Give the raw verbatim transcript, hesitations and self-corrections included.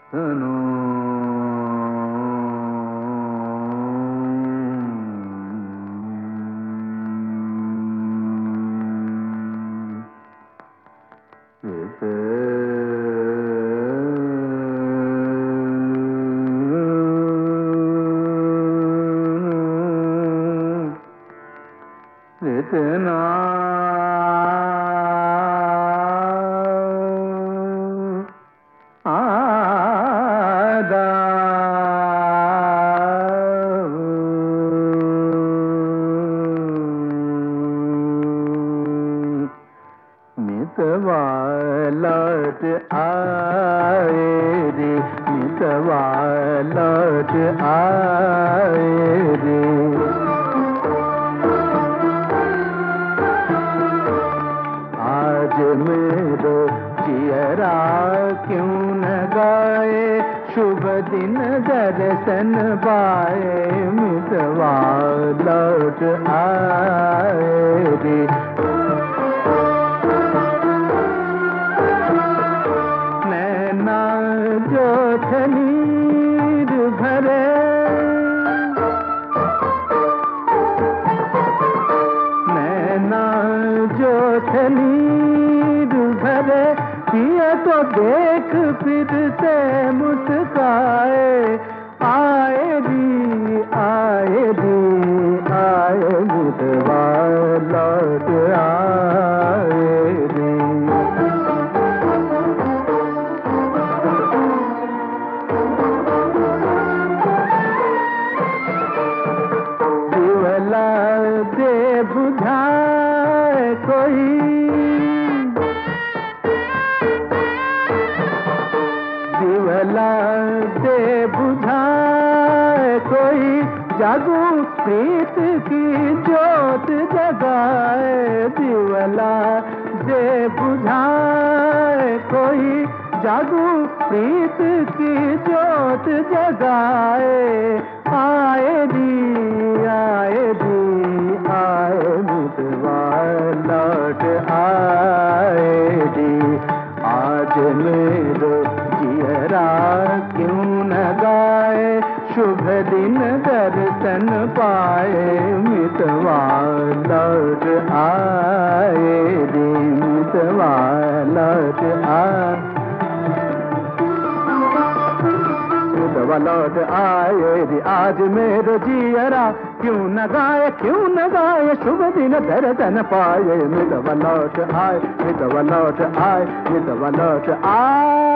सुनो इतना आदा मितवा लौट आए रे, मितवा लौट आए रे। आज मेरो जियरा क्यों न गाए, शुभ दिन दर्शन पाए, मितवा लौट आए रे। नैना जो थे नीर भरे, नैना जो थे नीर भरे, ये तो देख फिर से मुस्काए। आए दी आए दी आए, मितवा लौट आए दी। दिवला दे बुझाए कोई, दिवला दे बुझाए कोई, जागू प्रीत की जोत जगाए। दिवला दे बुझाए कोई, जागू प्रीत की जोत जगाए। आए दी आए दी आए, मितवा लौट आए दी। आज मेरो जियरा क्यों न गाए, शुभ दिन दर्शन पाए, मितवा लौट आए रे, मितवा लौट आए, मितवा लौट आए रे। आज मेरो जियरा क्यों न गाए, क्यों न गाए, शुभ दिन दर्शन पाए, मितवा लौट आए, मितवा लौट आए, मितवा लौट आए।